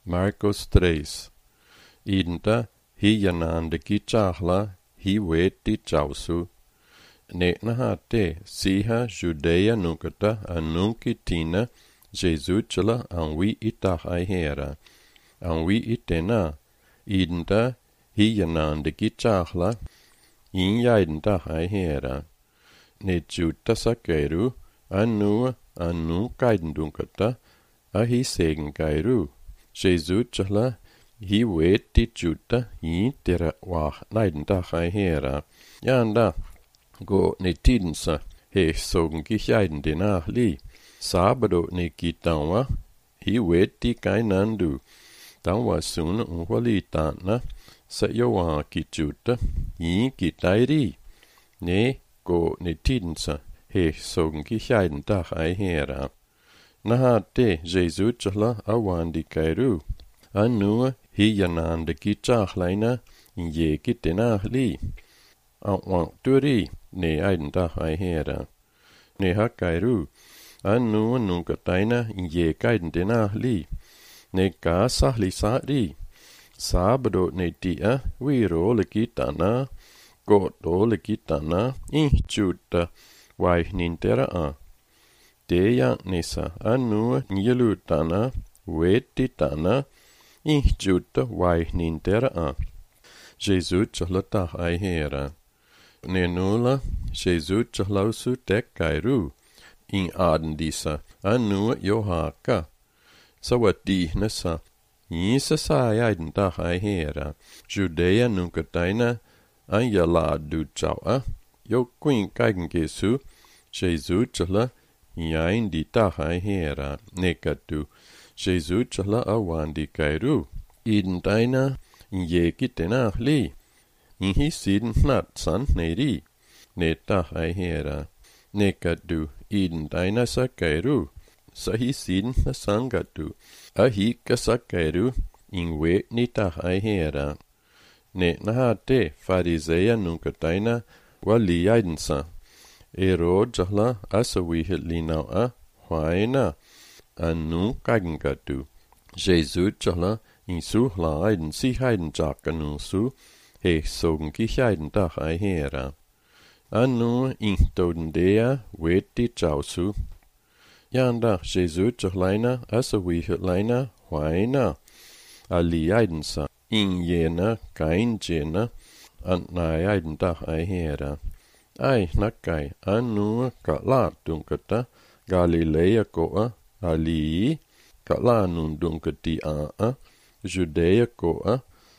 Marcos 3. Identa hiyanande kichahla hiweti chausu. Netnahate siha Judea nunkata anunkitina Jesuchala anwi itah aihera. Anwi itena identa hiyanande kichahla inyaidenta aihera. Nejuta sakeru anu kaidendunkata ahi segen kairu. Jesuchala hi weti juta hi tera wah naidenta aihera. Janda go ne tidensa he sogen kichaiden denach li. Sabado ne kitanwa hi weti kainandu. Tanwa sun unwali tana sa yowa kichuta hi kitairi. Ne go ne tidensa he sogen kichaiden dach aihera. Nahate Jesuchala awandi kairu. Anu hi yanande kichachlaina in ye kitenach li. Awang turi ne aidentach aihera. Ne hakairu. Anu nunkataina in ye kaidentenach li. Ne ka sahli sari. Sabado ne tia wiro lekitana. Goto lekitana inchuta wainintera a. Teja nisa anu nyelutana wetitana inchuta wainintera a. Jesuchala aihera. Nenula Jesuchala su tekkairu. In adendisa anu johaka. Sawati nasa. Isa saajaiden aihera. Judea nunkataina anjala du chaua. Jo kuin kaiken kesu. Jesuchala jain di aihera. Nekatu. Jesuchala awandi kairu. Identaina je kitenach li. Inhi siden nat san neri. Neta aihera. Nekatu. Identaina sa kairu. Sahi siden na sangatu. Ahi kasa kairu. Inwe nita aihera. Ne nahate fariseia nunkataina wali aidensa. Ero jahla asawihit linaua huaina. Anu kagengatu. Jesus jahla insuhla aiden si haiden jakanusu. He sogen kichaiden dach aihera. Anu intodendea weti chausu. Janda Jesus jahlaina asawihit lina huaina. Ali aidensa. In jena kain jena. Antnai aiden dach aihera. Ai nakai anu kala dunkata Galilea koa ali kala nun dunkati a Judea koa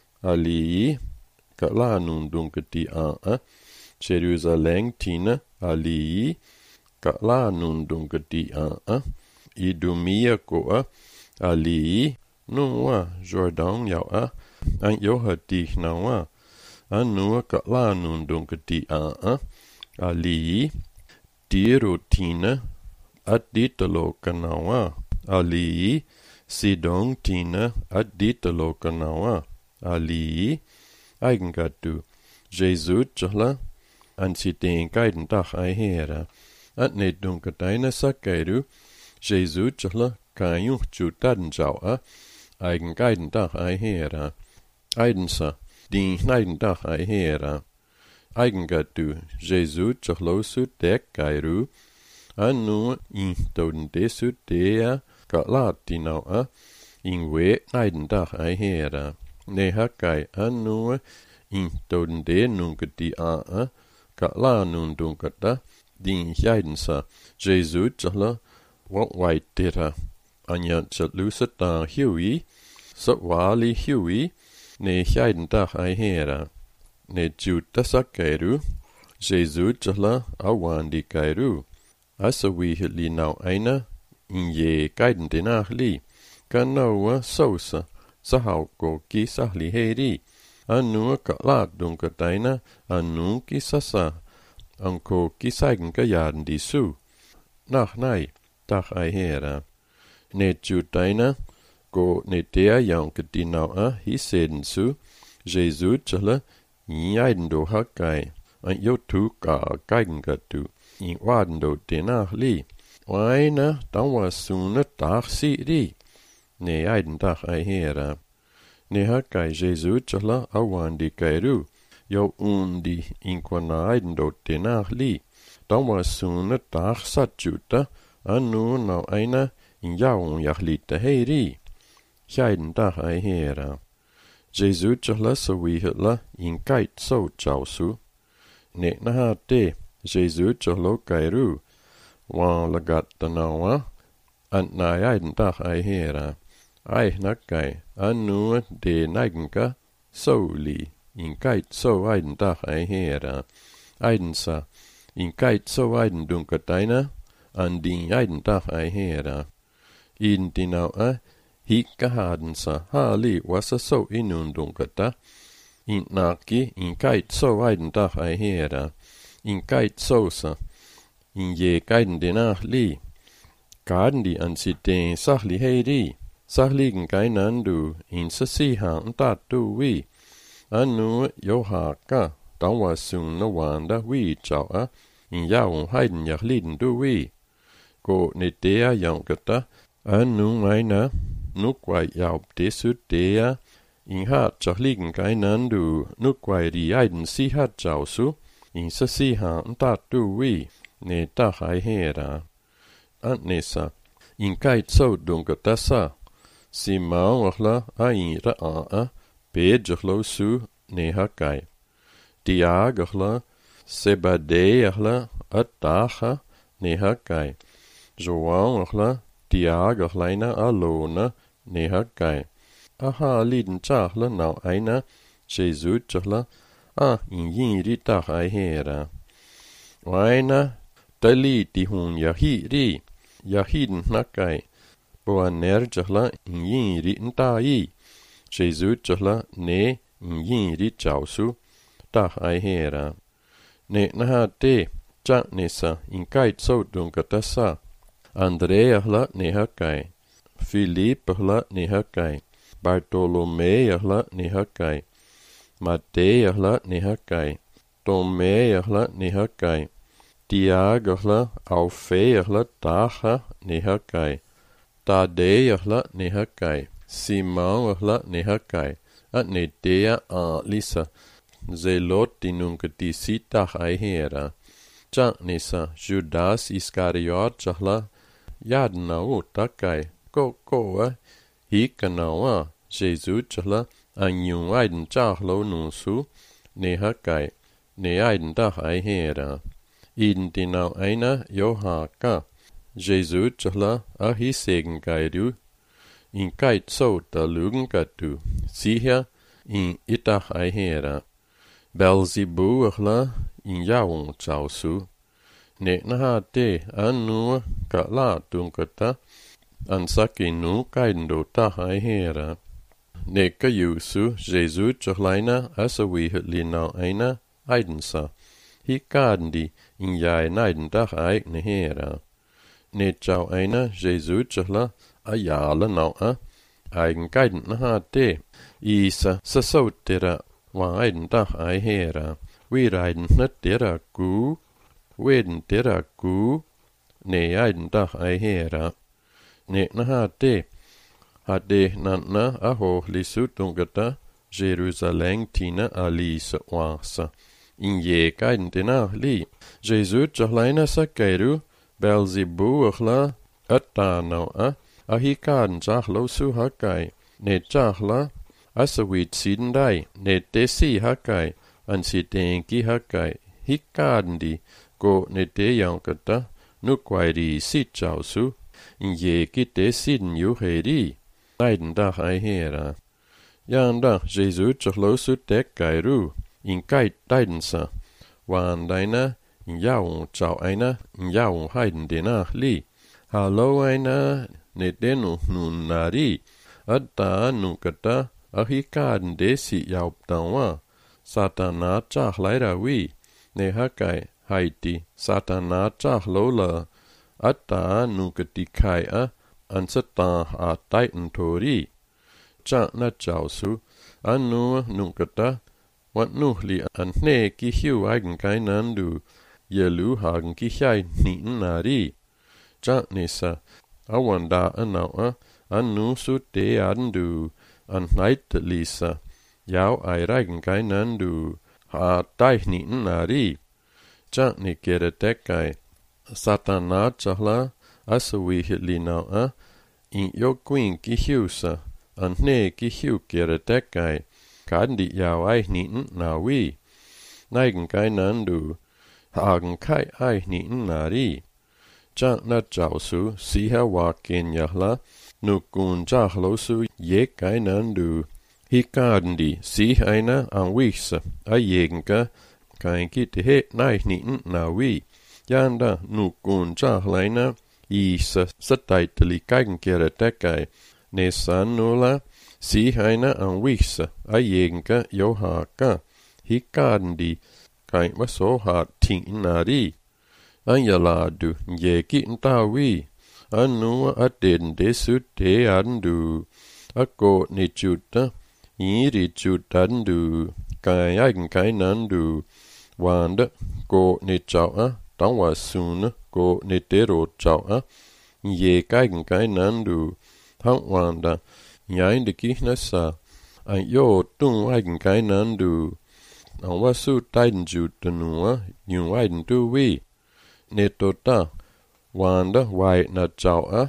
ali kala nun dunkati a Jerusalem tina ali kala nun dunkati a Idumia koa ali nuwa Jordan yawa an johati nawa anu kala nun dunkati a ali Tirotina additalo kanawa ali Sidon tina additalo kanawa ali eigengatu Jesuchala ansiten kaiden dach aihera at ne dunkataina sakairu Jesuchala kayuh chutaden jaua eigen kaiden dach aihera eidensa din schneiden dach aihera Eigengatu Jesuchala tekkairu anu intodendesu dea kalaatinaua inwe naidendach aihera. Ne hakai anu intodende nunkati a kalanun dunkata din jaidensa Jesuchala waitera anjanchatlusata hiui sawali hiui ne jaidendach aihera. Ne juta sakairu, Jesuchala awandi kairu. Asawihit li nau aina, inye kaidentenach li. Kanaua sausa, sahauko ki sahli heri. Anu kalat dunkataina, anu ki sasa. Anko ki saigen kajaden disu. Nach nai, tach aihera. Ne jutaina, go ne dea jankati naua hisedensu, Jesuchala Jaidendo hakai, an yotu ka kaigengatu, in wadendo denach li. Waina, dan was suna tach si ri. ne aiden dag ai hera. Ne hakai Jesu chla awandi kairu, yo undi inkwana aiden do tenach li. Dan was sune dag satjuta, anu nou aina in jaun jachlite heri. Jaiden dag ai hera. Jesu chla so wihla in kait so chausu. Ne na ha te, Jesu chlo kairu, wan lagat tanawa, ant na aiden dag ai hera. Ai nakai, anu de naigenka, so li, in kait so aiden dag ai hera. Aiden sa, in kait so aiden dunkataina, an din aiden dag ai hera. In dinau hikka haden sa, ha li wasa so inun dunkata. In naki, in kait so aiden dag ai hera. In kait so sa, in je kaiden dinach li. Kaden di an si den sachli heri. Sachligen kainandu, in sa sihan tatu wi. Anu yo haka, dan was sun na wanda wi chawa, in jaun haiden jachliden du wi. Go ne dea jankata, anu maina, nukwai jaub desut dea, in hat jachliden kainandu, nukwai ri aiden si hat jausu, in sa sihan tatu wi, ne tachai hera. Antnesa, in kait so dunkata sa, si maawachla ain ra'a, bedjachlo su ne hakai. Diagachla, sebadeachla, atacha ne hakai. Joanachla, diagachlaina alona ne hakai. Aha liden chachla nau aina, Jesu chachla, in yiri tachai hera. Waina, tali di hun yahiri, yahiden nakai. Boa nerjachla in yiri ntai. Jesu chachla ne in yiri chausu, tach ai hera. Ne naha te, chak nesa in kait so dunkatasa. Andreachla ne hakai. Philippachla ne hakai. Bartolomeachla ne hakai. Matteachla ne hakai. Tomeachla ne hakai. Diagachla Alfeachla tacha ne hakai. Tadeachla ne hakai. Simonachla ne hakai. At ne dea lisa. Zelotinunka sitach ai hera. Chak nisa Judas Iscariot chahla. Yadnau takai. Koa. Hikanawa. Jesu chahla. Anyung aiden chahlo nusu. Ne hakai. Ne aiden tach ai hera. Iden dinau aina johaka. Jesu chahla ahisegen gaidu. In kait so da lugen gatu. Sicher in itach ai hera. Belzebu achla in jaun chausu. Ne naha te anu ka la dunkata. An saki nu kaidendo tach ai hera. Ne ka yusu Jesu chachlaina asawi linau aina aidensa. Hi kadandi in jai naiden tach ai ne hera. Ne chau aina Jesu chachla ayala nau eigen kaiden naha te. Isa sasotera wa aiden tach ai hera. We reiden na dera gu. Weden dera gu. Ne aiden tach ai hera. Ne naha te. Hade nanna aho lisu tungata. Jerusalem tina alisa wasa. In je kaiden dena li. Jesu chachlaina sa kairu. Belzebu achla. Atanau ahikaden chachlo su hakai. Ne chachla. Asawit sidendai. Ne desi hakai. An si denki hakai. Hikaden di. Go ne de yankata. Nukwairi sit chausu. In je kite siden yuheri. Naiden dach ai hera. Yanda Jesu chachlo su dek gairu. In kait daidensa. Wan daina. In jaun chau aina. In jaun haiden denach li. Hallo aina. Ne denu nun nari. Adda nukata. Ahikaden desi yauptawa. Satana chachlaira wi. Ne hakai haiti. Satana chachlola. Adda nukati kai ansata a taiten tori. Chak na chausu. Anu nukata. Wat nuhli an ne kihiu eigen kainandu. Yelu hagen kihai niten nari. Chak nisa. Awanda anawa. nu su te du, an neit lisa, jau ai reigen kainan du, ha taihni nari, ja ni kere tekai, satana chahla, asawi hitli nau in jo queen ki hiusa, an ne ki hiu kere tekai, kandi jau ai niten nawi, neigen kainan du, hagen kai ai niten nari, ja na jausu, siha wakin yahla, nukun jahlosu ye kainan du, hikandi si aina an wisa, a jegenka, kain kiti he niten nawi, janda nukun jahlaina, isa sataiteli kaiken kere tekai, ne sanula, si aina an wisa, a jegenka johaka, hikandi, kain vaso ha ting nari, anjaladu, jeki ntawi, anua aden desu te andu, ako ni juta, iri jutandu, kai aigen kainandu, wanda, ko ni chawa, tangwa suna, ko ni tero chawa, ye kaigen kainandu, hang wanda, yain de kihnasa, an yo tung aigen kainandu, an wasu taiden jutanua, yung aiden tu wi, ne tota, wanda wai na chawa,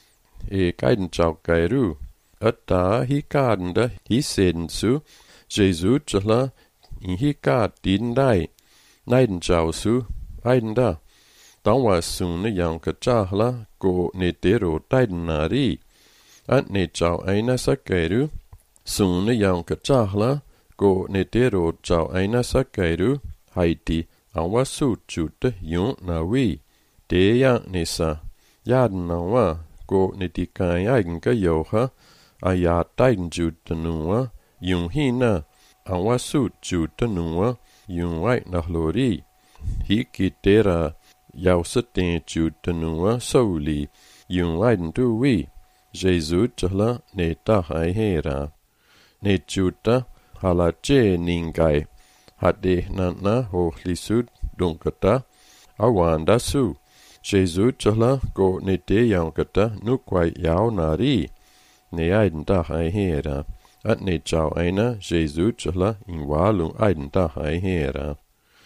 e kaiden chaw kairu, ata hi kadenda hi sensu, Jesu chala, in hi kad dindai, naiden chaw su, aiden da, tangwa suna yang ka chahla, ko ne tero taiden nari, at ne chaw aina sa kairu, suna yang ka chahla, ko ne tero chaw aina sa kairu, haiti, an wasu chuta yung na wi, te ya nisa, yaden na wa, ko ne ti kai aigen ka yoha, a ya taiden chuta nuwa, yung hina, an wasu chuta nuwa, yung wai na hlori, hiki tera, yau sa ten chuta nuwa sauli, yung aiden tu wi, Jesu chala ne ta hai hera, ne chuta, hala che ningai, hade na ho lisud dunkata, awanda su, Jesu chala ko ne te yang kata nukwai yau nari, ne aiden ta hai hera, at ne chau aina Jesu chala in walung aiden ta hai hera.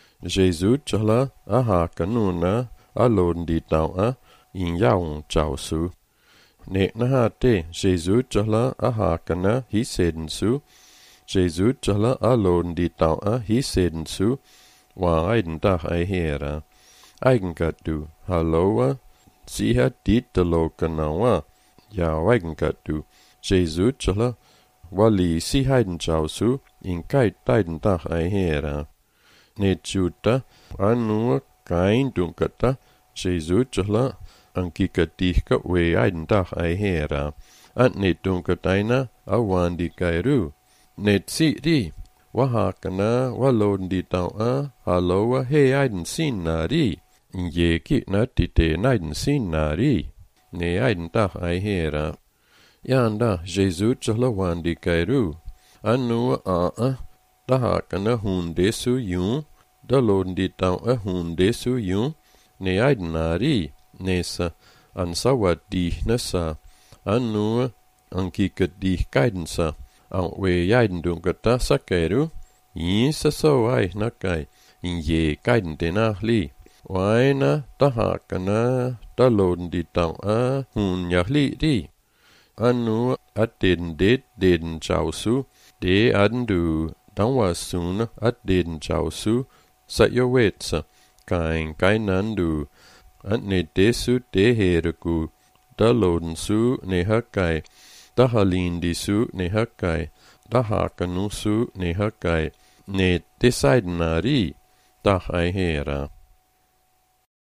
Jesu chala aha kanuna alon di tau in yaung chau su. Ne na ha te Jesu chala aha kana hi seden su, Jesu chala alon di tau hi seden su, wa aiden ta hai hera. Aigen katu, halloa, siha ditalo kanawa, ya aigen katu, Jesu chala, wali si haiden chau su, in kai taiden ta hai hera. Ne chuta, anua kain dunkata, Jesu chala, anki katihka we aiden ta hai hera. At ne dunkataina, awandi kairu. Ne tsiri, wahakana, walon di tau halloa, he aiden sin nari. Ye ki na tite naiden sin nari, ne aiden ta hai hera. Yanda, Jesu chala wandi kairu, anua daha kana hunde su yung, dalon di tau hunde su yung, ne aiden nari, nesa, ansawat di nasa, anua, ankikat di kaidensa, ang we yaiden dunkata sa kairu, yin sa sawai nakai, in ye kaiden tenahli, waina taha kana talon di tau hun yahli di, anu at den chau su, de adendu, tangwa suna at den chau su, sa yowetsa, kain kainandu, at ne desu de heraku, talon su ne hakai, tahalindi su ne hakai, tahakanu su ne hakai, ne desaiden nari, tahai hera.